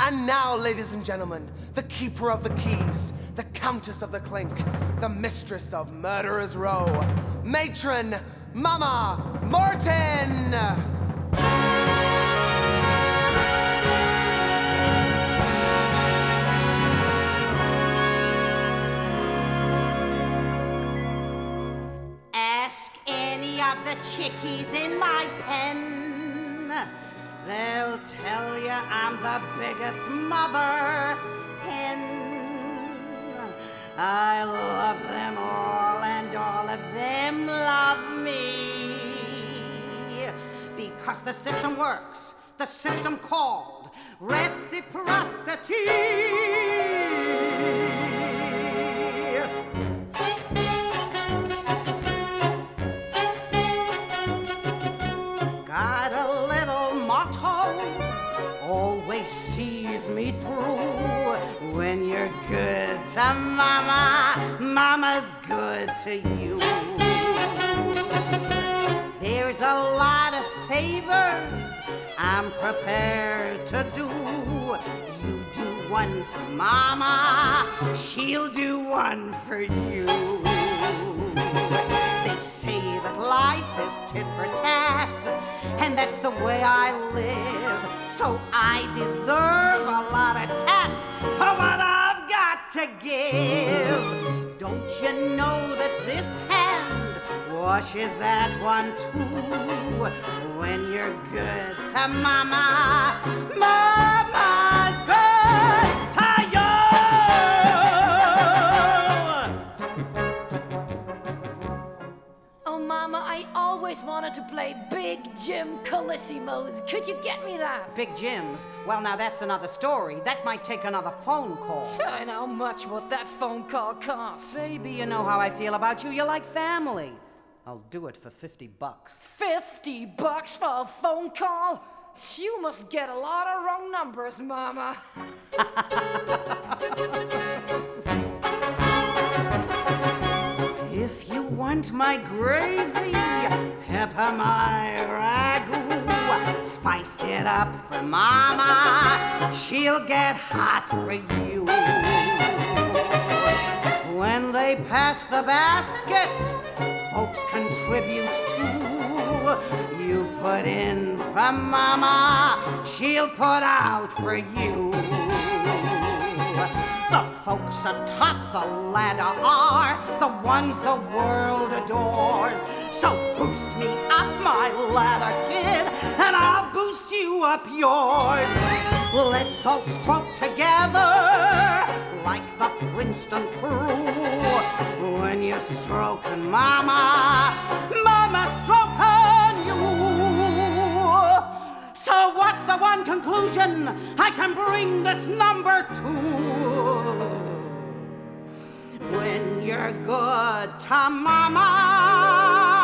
And now, ladies and gentlemen, the keeper of the keys, the countess of the clink, the mistress of Murderer's Row, matron Mama Morton! Ask any of the chickies in my pen. They'll tell you I'm the biggest mother hen. I love them all and all of them love me. Because the system works, the system called reciprocity. Got a little motto, always sees me through. When you're good to Mama, Mama's good to you. There's a lot of favors I'm prepared to do. You do one for Mama, she'll do one for you. They say that life is tit for tat, and that's the way I live. So I deserve a lot of tat for what I've got to give. Don't you know that this hand washes that one too? When you're good to Mama, Mama's good to you. Oh, Mama, I always wanted to play Big Jim Colossimos. Could you get me that? Big Jim's? Well, now that's another story. That might take another phone call. And how much would that phone call cost? Baby, you know how I feel about you. You're like family. I'll do it for $50. $50 for a phone call? You must get a lot of wrong numbers, Mama. If you want my gravy, pepper my ragu, spice it up for Mama, she'll get hot for you. When they pass the basket, folks contribute too. You put in for Mama, she'll put out for you. The folks atop the ladder are the ones the world adores. So boost me up my ladder, kid, and I'll boost you up yours. Let's all stroke together like the Princeton crew. When you're stroking Mama, Mama's stroking you. So what's the one conclusion I can bring this number to? When you're good to Mama,